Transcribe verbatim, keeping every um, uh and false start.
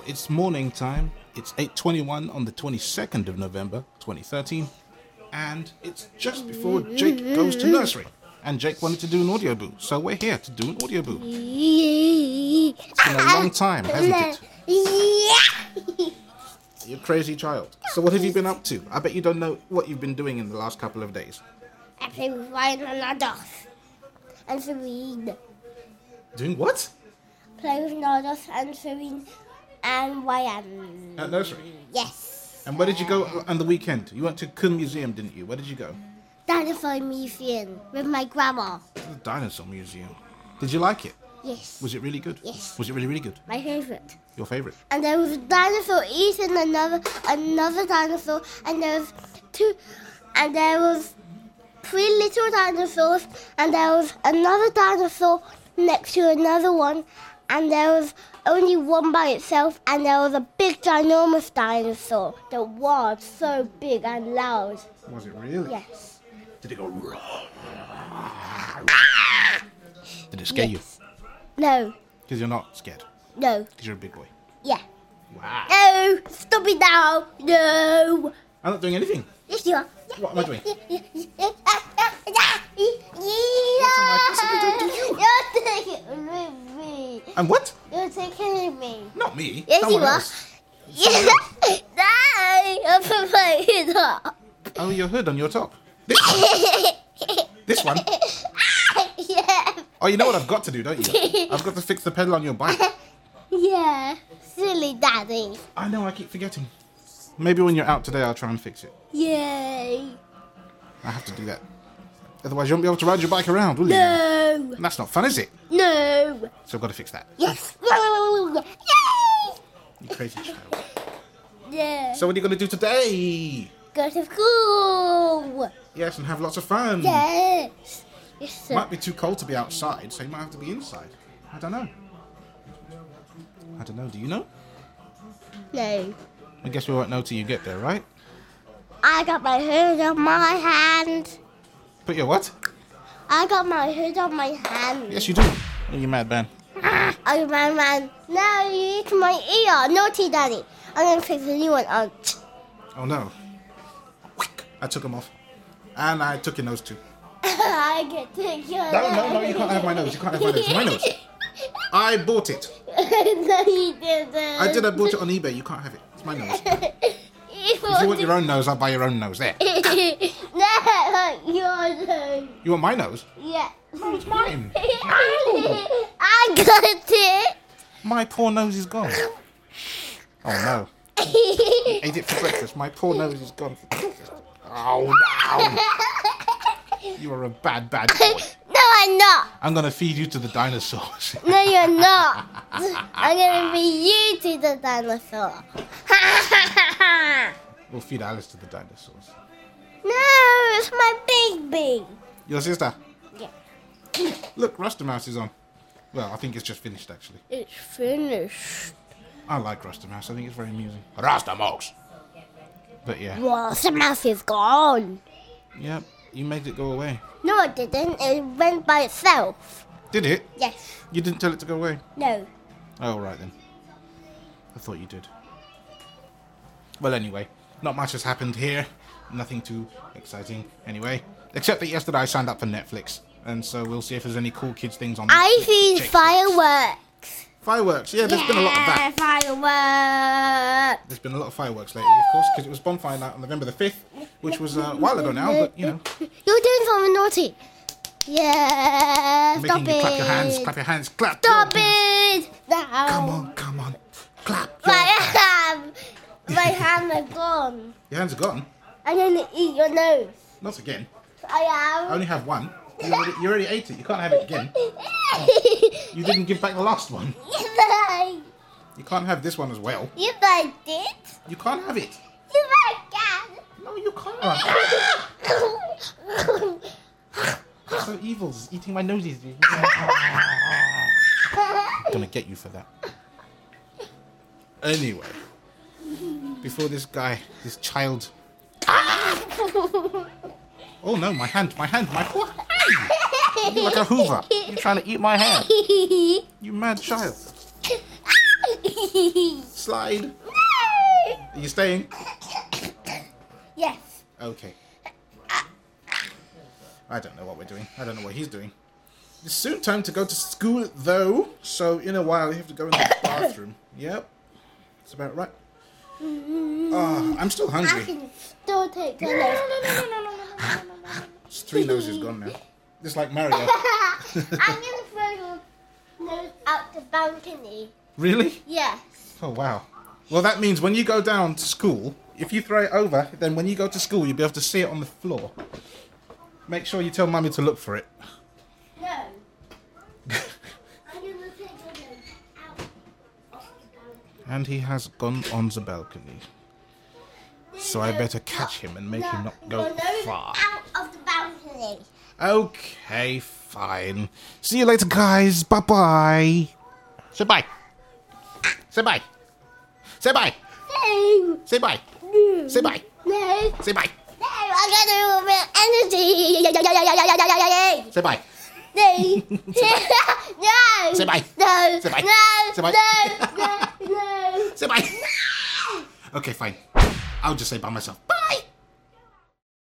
it's morning time. It's eight twenty-one on the twenty-second of November, twenty thirteen. And it's just before Jake goes to nursery. And Jake wanted to do an audio boo. So we're here to do an audio boo. It's been a long time, hasn't it? You crazy child. So what have you been up to? I bet you don't know what you've been doing in the last couple of days. I play with Ryan and Nados. And Serene. Doing what? Play with Nados and Serene and Ryan. At nursery? Yes. And where did you go on the weekend? You went to Kun Museum, didn't you? Where did you go? Dinosaur Museum with my grandma. To the Dinosaur Museum. Did you like it? Yes. Was it really good? Yes. Was it really, really good? My favorite. Your favorite? And there was a dinosaur eating another another dinosaur, and there was two, and there was three little dinosaurs, and there was another dinosaur next to another one, and there was only one by itself, and there was a big ginormous dinosaur that was so big and loud. Was it really? Yes. Did it go roar? Did it scare Yes. No. you? Because you're not scared. No. Because you're a big boy. Yeah. Wow. No. Stop it now. No. I'm not doing anything. Yes, you are. What am I doing? What's am I possibly doing to you? You're taking with me. And what? You're taking with me. Not me. Yes, Someone you are. else. Yeah. No. I put my head up. Oh, your hood on your top. This one? This one? Yeah. Oh, you know what I've got to do, don't you? I've got to fix the pedal on your bike. Yeah. Silly daddy. I know, I keep forgetting. Maybe when you're out today, I'll try and fix it. Yay. I have to do that. Otherwise, you won't be able to ride your bike around, will you? No. And that's not fun, is it? No. So I've got to fix that. Yes. Yay. You crazy child. Yeah. So what are you going to do today? Go to school. Yes, and have lots of fun. Yes. Yes, sir. Might be too cold to be outside, so you might have to be inside. I don't know. I don't know. Do you know? No. I guess we won't know till you get there, right? I got my hood on my hand. Put your what? I got my hood on my hand. Yes, you do. Oh, you mad, man. Oh, my man. No, you eat my ear. Naughty daddy. I'm going to fix a new one on. Oh, no. I took them off. And I took your nose, too. I get to your No, no, no, you can't have my nose. You can't have my nose. It's my nose. I bought it. No, you didn't. I did. I bought it on eBay. You can't have it. It's my nose. You If you want your own nose, I'll buy your own nose. There. No, your nose. You want my nose? Yeah. No, it's mine. I got it. My poor nose is gone. Oh, no. I ate it for breakfast. My poor nose is gone for breakfast. Oh, no. You are a bad, bad boy. No, I'm not. I'm going to feed you to the dinosaurs. No, you're not. I'm going to be you to the dinosaur. We'll feed Alice to the dinosaurs. No, it's my baby. Your sister? Yeah. Look, Rasta Mouse is on. Well, I think it's just finished, actually. It's finished. I like Rasta Mouse. I think it's very amusing. Rasta Mouse! But yeah. Well, the mouse is gone. Yep, you made it go away. No, it didn't. It went by itself. Did it? Yes. You didn't tell it to go away? No. Oh, right then. I thought you did. Well, anyway, not much has happened here. Nothing too exciting, anyway. Except that yesterday I signed up for Netflix. And so we'll see if there's any cool kids things on I see Netflix. fireworks. Fireworks, yeah, there's been a lot of that. Fireworks. There's been a lot of fireworks lately, of course, because it was bonfire night on November the fifth, which was uh, a while ago now, but, you know. You're doing something naughty. Yeah, I'm stop making it. you clap your hands, clap your hands, clap Stop your hands. it. Now. Come on, come on, clap your My hands. hand. My hands are gone. Your hands are gone? I'm going to eat your nose. Not again. I I only have one. You already, you already ate it, you can't have it again. am. You didn't give back the last one. Yes, I. You can't have this one as well. Yes, I did. You can't have it. Yes, I can. No, you can't. So evil, it's eating my noses. I'm gonna get you for that. Anyway, before this guy, this child. Oh no, my hand, my hand, my poor hand. You're like a Hoover. You're trying to eat my hand. You mad child. Slide. No. Are you staying? Yes. Okay. I don't know what we're doing. I don't know what he's doing. It's soon time to go to school, though. So in a while, you have to go in the bathroom. Yep. That's about right. Oh, I'm still I hungry. can still take a nose. It's three noses gone now. Just like Mario. I'm gonna throw your nose out the balcony. Really? Yes. Oh, wow. Well, that means when you go down to school, if you throw it over, then when you go to school, you'll be able to see it on the floor. Make sure you tell Mummy to look for it. No. I'm gonna take your nose out of the balcony. And he has gone on the balcony. So I better catch him and make no, him not go your nose far. out of the balcony. Okay, fine. See you later, guys. Bye-bye. Say bye. Say bye. Say bye. No. Say bye. No. Say bye. No. Say bye. No, I'm gonna do a bit of energy. Say bye. No. No. Say bye. No. Say bye. No. Say bye. No. No. No. Say bye. Okay, fine. I'll just say by myself. Bye.